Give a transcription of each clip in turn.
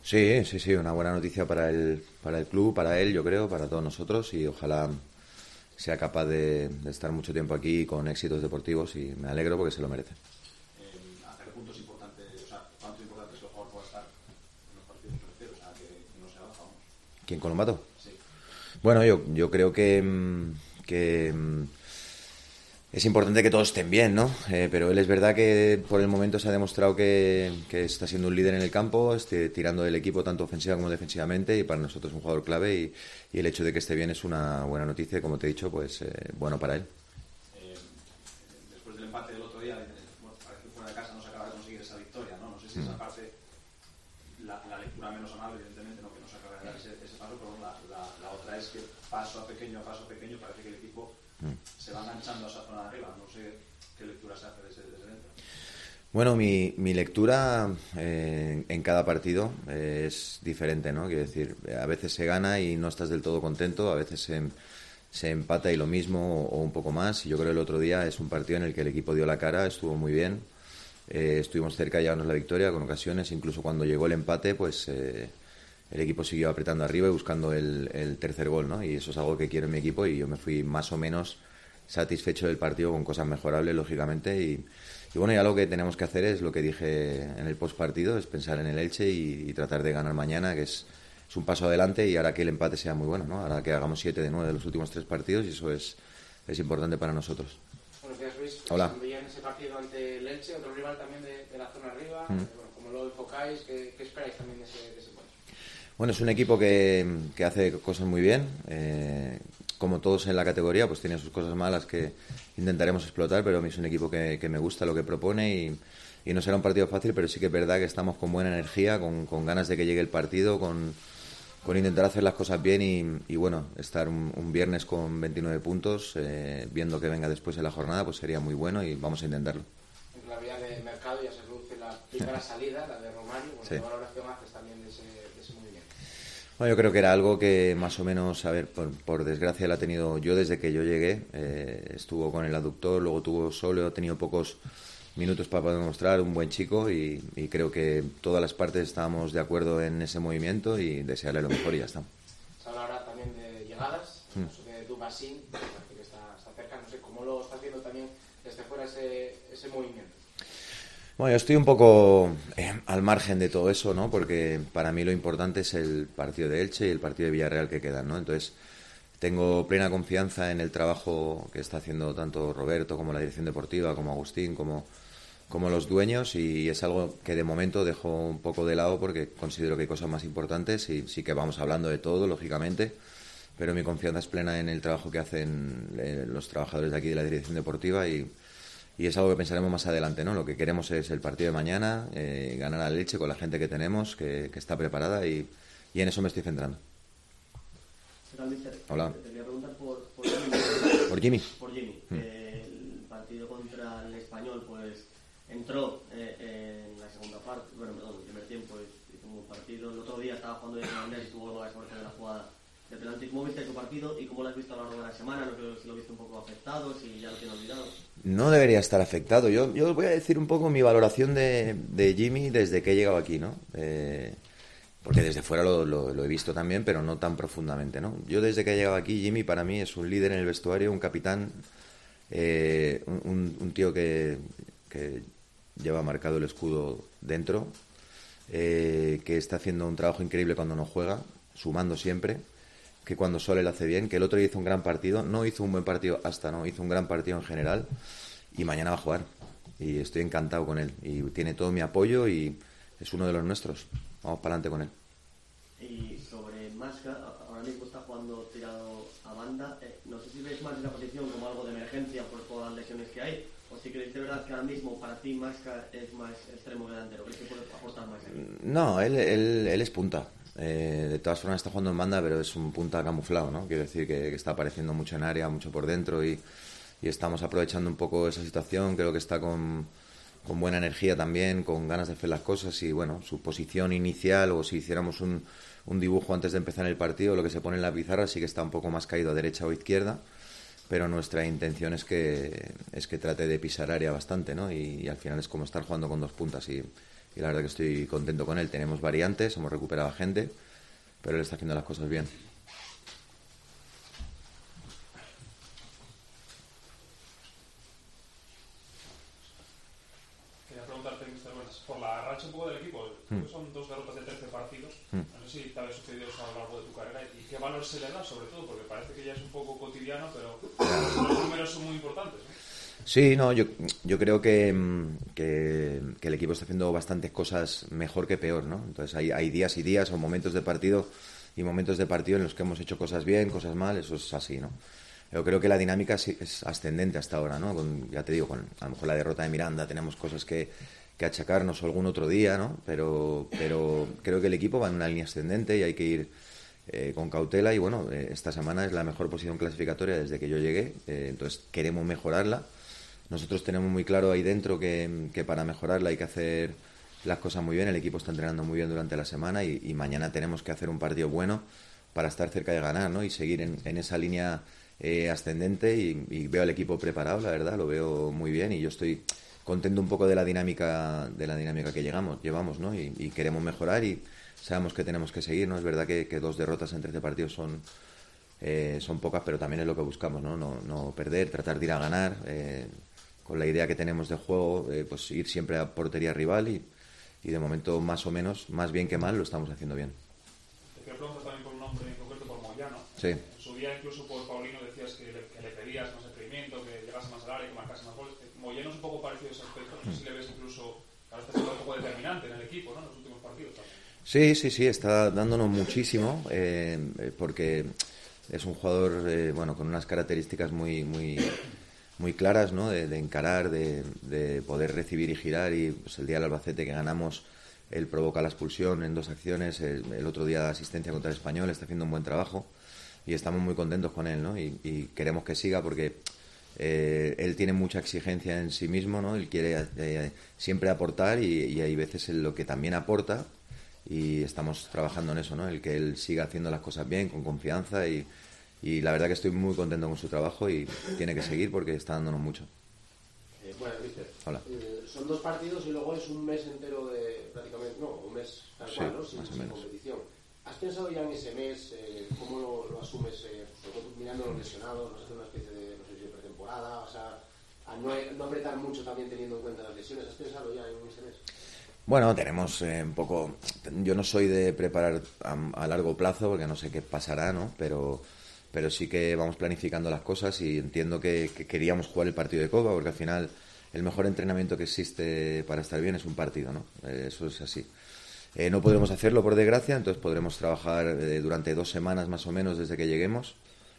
Sí, sí, sí, una buena noticia para el club, para él, yo creo, para todos nosotros y ojalá sea capaz de estar mucho tiempo aquí con éxitos deportivos y me alegro porque se lo merece. ¿Hasta qué punto es importante, o sea, cuánto es importante es que el jugador pueda estar en los partidos que refiero? O sea, que no se baja, vamos. ¿Quién Colombato? Sí. Bueno, yo creo que es importante que todos estén bien, ¿no? Pero él es verdad que por el momento se ha demostrado que está siendo un líder en el campo, tirando del equipo tanto ofensiva como defensivamente y para nosotros es un jugador clave y el hecho de que esté bien es una buena noticia y como te he dicho, pues bueno para él. Después del empate del otro día, bueno, parece que fuera de casa no se acaba de conseguir esa victoria, ¿no? No sé si esa parte, la lectura menos amable, evidentemente, ¿no? Que no se acaba de dar ese paso, pero la otra es que paso a pequeño parece que el equipo se va enganchando a esa zona de arriba. No sé qué lectura se hace desde dentro. Bueno, mi lectura en cada partido es diferente, ¿no? Quiero decir, a veces se gana y no estás del todo contento, a veces se empata y lo mismo o un poco más. Y yo creo que el otro día es un partido en el que el equipo dio la cara, estuvo muy bien, estuvimos cerca de llevarnos la victoria con ocasiones, incluso cuando llegó el empate, pues el equipo siguió apretando arriba y buscando el tercer gol, ¿no? Y eso es algo que quiero en mi equipo y yo me fui más o menos satisfecho del partido con cosas mejorables, lógicamente, y bueno, ya lo que tenemos que hacer es lo que dije en el postpartido, es pensar en el Elche y tratar de ganar mañana, que es un paso adelante y hará que el empate sea muy bueno, ¿no? Hará que hagamos 7 de 9 de los últimos 3 partidos y eso es importante para nosotros. Buenos días, Luis. Hola. En ese partido ante el Elche, otro rival también de la zona arriba. Bueno, ¿cómo lo enfocáis? ¿Qué esperáis también de ese encuentro? Bueno, es un equipo que hace cosas muy bien. Como todos en la categoría, pues tiene sus cosas malas que intentaremos explotar, pero a mí es un equipo que me gusta lo que propone y no será un partido fácil, pero sí que es verdad que estamos con buena energía, con ganas de que llegue el partido, con intentar hacer las cosas bien y bueno, estar un viernes con 29 puntos, viendo que venga después en la jornada, pues sería muy bueno y vamos a intentarlo. En la vía de mercado ya se reduce la primera salida, la de Romario. Bueno, sí. ¿Qué valoración haces también de ese movimiento? Bueno, yo creo que era algo que más o menos, a ver, por desgracia la ha tenido yo desde que yo llegué. Estuvo con el aductor, luego tuvo solo, ha tenido pocos minutos para poder demostrar, un buen chico y creo que todas las partes estábamos de acuerdo en ese movimiento y desearle lo mejor y ya está. Se habla ahora también de llegadas, de Dubasín, parece que está cerca, no sé cómo lo estás viendo también desde fuera ese movimiento. Bueno, yo estoy un poco al margen de todo eso, ¿no? Porque para mí lo importante es el partido de Elche y el partido de Villarreal que quedan, ¿no? Entonces, tengo plena confianza en el trabajo que está haciendo tanto Roberto como la dirección deportiva, como Agustín, como los dueños y es algo que de momento dejo un poco de lado porque considero que hay cosas más importantes y sí que vamos hablando de todo, lógicamente, pero mi confianza es plena en el trabajo que hacen los trabajadores de aquí de la dirección deportiva y es algo que pensaremos más adelante, ¿no? Lo que queremos es el partido de mañana, ganar a Elche con la gente que tenemos, que está preparada y en eso me estoy centrando. ¿Qué tal, mister? Hola. Te quería preguntar por Jimmy. ¿Por Jimmy? Por Jimmy. El partido contra el Español, pues entró en la segunda parte, bueno, perdón, en el primer tiempo hizo un buen partido. El otro día estaba jugando en Andrés y tuvo la suerte de la jugada de penalti. ¿Cómo viste tu partido y cómo lo has visto a lo largo de la semana? No creo si lo viste un poco afectado, si ya lo tienes olvidado. No debería estar afectado. Yo os voy a decir un poco mi valoración de Jimmy desde que he llegado aquí, ¿no? Porque desde fuera lo he visto también, pero no tan profundamente, ¿no? Yo desde que he llegado aquí, Jimmy para mí es un líder en el vestuario, un capitán, un tío que lleva marcado el escudo dentro, que está haciendo un trabajo increíble cuando no juega, sumando siempre, que cuando sale lo hace bien, que el otro día hizo un gran partido, no hizo un buen partido hizo un gran partido en general y mañana va a jugar y estoy encantado con él y tiene todo mi apoyo y es uno de los nuestros. Vamos para adelante con él. Y sobre Masca, ahora mismo está jugando tirado a banda. No sé si veis más esa posición como algo de emergencia por todas las lesiones que hay, o si creéis de verdad que ahora mismo para ti Masca es más extremo que delantero. ¿Crees que puede aportar más ahí? No, él es punta. De todas formas está jugando en banda, pero es un punta camuflado, ¿no? Quiero decir que está apareciendo mucho en área, mucho por dentro y estamos aprovechando un poco esa situación. Creo que está con buena energía también, con ganas de hacer las cosas y bueno, su posición inicial o si hiciéramos un dibujo antes de empezar el partido, lo que se pone en la pizarra sí que está un poco más caído a derecha o izquierda, pero nuestra intención es que trate de pisar área bastante, ¿no? Y al final es como estar jugando con dos puntas y y la verdad que estoy contento con él. Tenemos variantes, hemos recuperado a gente, pero él está haciendo las cosas bien. Quería preguntarte, Mr. Buenas, por la racha un poco del equipo. Son 2 derrotas de 13 partidos. No sé si te había sucedido eso a lo largo de tu carrera y qué valor se le da, sobre todo, porque parece que ya es un poco cotidiano, pero los números son muy importantes, ¿no? Sí, no, yo creo que el equipo está haciendo bastantes cosas mejor que peor, ¿no? Entonces hay días y días o momentos de partido y momentos de partido en los que hemos hecho cosas bien, cosas mal, eso es así, ¿no? Yo creo que la dinámica es ascendente hasta ahora, ¿no? Ya te digo, con a lo mejor la derrota de Miranda tenemos cosas que achacarnos algún otro día, ¿no? Pero creo que el equipo va en una línea ascendente y hay que ir con cautela y bueno, esta semana es la mejor posición clasificatoria desde que yo llegué, entonces queremos mejorarla. Nosotros tenemos muy claro ahí dentro que para mejorarla hay que hacer las cosas muy bien, el equipo está entrenando muy bien durante la semana y mañana tenemos que hacer un partido bueno para estar cerca de ganar, ¿no? Y seguir en esa línea ascendente y veo al equipo preparado, la verdad, lo veo muy bien y yo estoy contento un poco de la dinámica que llevamos, ¿no? Y queremos mejorar y sabemos que tenemos que seguir, ¿no? Es verdad que 2 derrotas en 13 partidos son pocas, pero también es lo que buscamos, ¿no? No perder, tratar de ir a ganar, con la idea que tenemos de juego, pues ir siempre a portería rival y de momento más o menos, más bien que mal, lo estamos haciendo bien. Te quiero preguntar también por un nombre en concreto, por Moyano. Sí. En su día incluso por Paulino decías que le pedías más atrevimiento, que llegase más al área, que marcase más goles. Moyano es un poco parecido a ese aspecto, no sé si le ves incluso, ahora está siendo un poco determinante en el equipo, ¿no? En los últimos partidos también. Sí, está dándonos muchísimo, porque es un jugador, bueno, con unas características muy claras, ¿no? De encarar, de poder recibir y girar y pues el día del Albacete que ganamos él provoca la expulsión en 2 acciones, el otro día asistencia contra el Español, está haciendo un buen trabajo y estamos muy contentos con él, ¿no? Y queremos que siga porque él tiene mucha exigencia en sí mismo, ¿no? Él quiere siempre aportar y hay veces en lo que también aporta y estamos trabajando en eso, ¿no? El que él siga haciendo las cosas bien, con confianza y la verdad que estoy muy contento con su trabajo y tiene que seguir porque está dándonos mucho. Bueno, Víctor, hola. Son 2 partidos y luego es un mes entero de prácticamente, no, un mes tal cual, ¿no? Sin competición. ¿Has pensado ya en ese mes? ¿Cómo lo asumes? Mirando a los lesionados, ¿vas a hacer una especie de, no sé si pretemporada? O sea, a no apretar mucho también teniendo en cuenta las lesiones. ¿Has pensado ya en ese mes? Bueno, tenemos un poco... Yo no soy de preparar a largo plazo porque no sé qué pasará, ¿no? Pero sí que vamos planificando las cosas y entiendo que queríamos jugar el partido de Copa porque al final el mejor entrenamiento que existe para estar bien es un partido, ¿no? Eso es así. No podremos hacerlo por desgracia, entonces podremos trabajar durante 2 semanas más o menos desde que lleguemos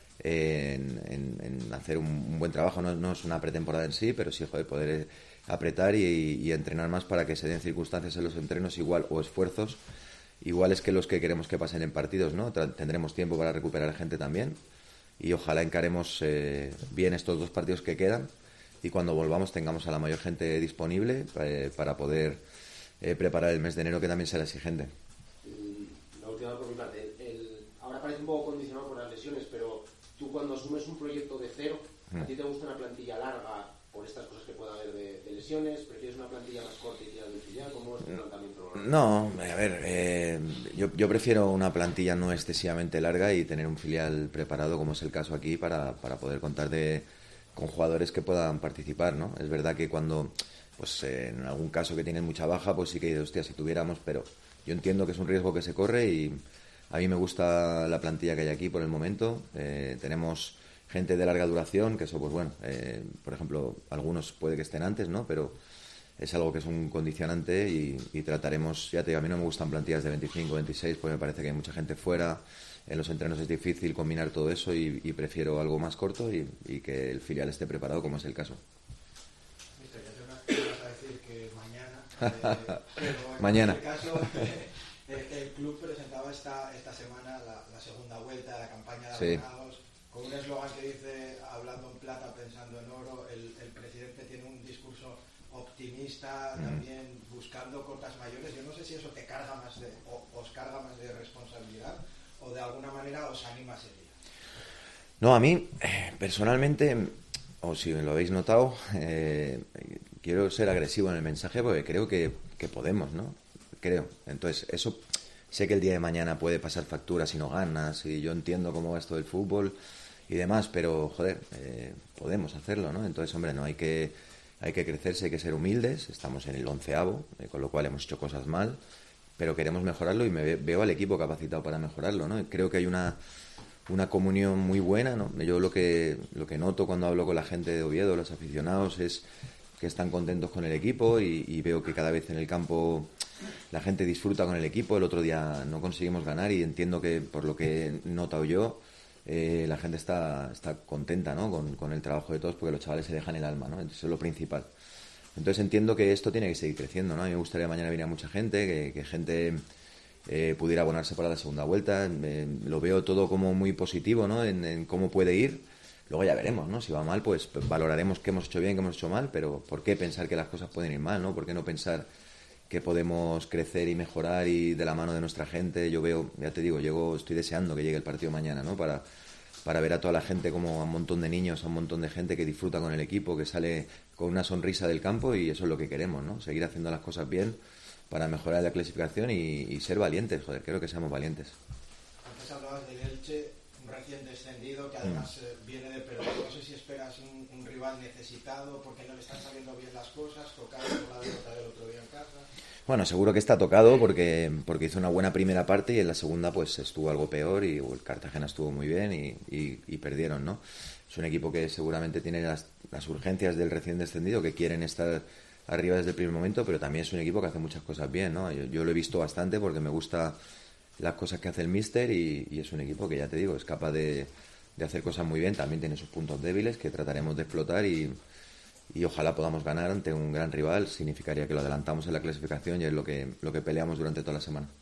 en hacer un buen trabajo. No es una pretemporada en sí, pero sí poder apretar y entrenar más para que se den circunstancias en los entrenos igual o esfuerzos iguales que los que queremos que pasen en partidos, ¿no? Tendremos tiempo para recuperar gente también y ojalá encaremos bien estos 2 partidos que quedan y cuando volvamos tengamos a la mayor gente disponible para poder preparar el mes de enero que también será exigente. La última por mi parte, ahora parece un poco condicionado por las lesiones, pero tú cuando asumes un proyecto de cero, ¿a ti te gusta una plantilla larga por estas cosas que pueda haber de lesiones? ¿Prefieres una plantilla más corta y tirar del filial? ¿Cómo es tu planteamiento? No, a ver, yo prefiero una plantilla no excesivamente larga y tener un filial preparado, como es el caso aquí, para poder contar con jugadores que puedan participar, ¿no? Es verdad que cuando, pues en algún caso que tienen mucha baja, pues sí que, hostia, si tuviéramos, pero yo entiendo que es un riesgo que se corre y a mí me gusta la plantilla que hay aquí por el momento. Tenemos gente de larga duración, que eso, pues bueno, por ejemplo, algunos puede que estén antes, ¿no? Pero es algo que es un condicionante y trataremos, ya te digo, a mí no me gustan plantillas de 25, 26, porque me parece que hay mucha gente fuera, en los entrenos es difícil combinar todo eso y prefiero algo más corto y que el filial esté preparado, como es el caso. Mister, ya te vas a decir que mañana, pero en mañana. este caso, el club presentaba esta semana la segunda vuelta de la campaña de abonados, con un eslogan que dice, hablando en plata, pensando en oro. El presidente tiene un discurso optimista, también buscando cotas mayores. Yo no sé si eso te carga más os carga más de responsabilidad o de alguna manera os anima a seguir. No, a mí, personalmente, o si lo habéis notado, quiero ser agresivo en el mensaje porque creo que que podemos, ¿no? Creo. Entonces, eso sé que el día de mañana puede pasar factura si no ganas, y yo entiendo cómo va esto del fútbol y demás, pero, joder, podemos hacerlo, ¿no? Entonces, hombre, no hay que crecerse, hay que ser humildes. Estamos en el 11avo, con lo cual hemos hecho cosas mal, pero queremos mejorarlo y veo al equipo capacitado para mejorarlo, ¿no? Creo que hay una comunión muy buena, ¿no? Yo lo que noto cuando hablo con la gente de Oviedo, los aficionados, es que están contentos con el equipo, y veo que cada vez en el campo la gente disfruta con el equipo. El otro día no conseguimos ganar y entiendo que, por lo que he notado yo, la gente está contenta, ¿no? con el trabajo de todos, porque los chavales se dejan el alma, ¿no? Entonces, eso es lo principal. Entonces entiendo que esto tiene que seguir creciendo, ¿no? A mí me gustaría mañana venir a mucha gente, que gente pudiera abonarse para la segunda vuelta. Lo veo todo como muy positivo, ¿no? En cómo puede ir. Luego ya veremos, ¿no? Si va mal, pues valoraremos qué hemos hecho bien, qué hemos hecho mal, pero ¿por qué pensar que las cosas pueden ir mal, ¿no? ¿Por qué no pensar que podemos crecer y mejorar, y de la mano de nuestra gente? Yo veo, ya te digo, estoy deseando que llegue el partido mañana, ¿no? Para ver a toda la gente, como a un montón de niños, a un montón de gente que disfruta con el equipo, que sale con una sonrisa del campo, y eso es lo que queremos, ¿no? Seguir haciendo las cosas bien para mejorar la clasificación y ser valientes, joder, quiero que seamos valientes. Antes hablabas del Elche, un recién descendido que además viene de perder. No sé si esperas un rival necesitado porque no le están saliendo bien las cosas, tocado por la derrota del otro día en casa. Bueno, seguro que está tocado porque hizo una buena primera parte, y en la segunda pues estuvo algo peor, y el Cartagena estuvo muy bien y perdieron, ¿no? Es un equipo que seguramente tiene las urgencias del recién descendido, que quieren estar arriba desde el primer momento, pero también es un equipo que hace muchas cosas bien, ¿no? Yo lo he visto bastante porque me gusta las cosas que hace el míster, y es un equipo que, ya te digo, es capaz de hacer cosas muy bien. También tiene sus puntos débiles que trataremos de explotar, y ojalá podamos ganar ante un gran rival. Significaría que lo adelantamos en la clasificación, y es lo que peleamos durante toda la semana.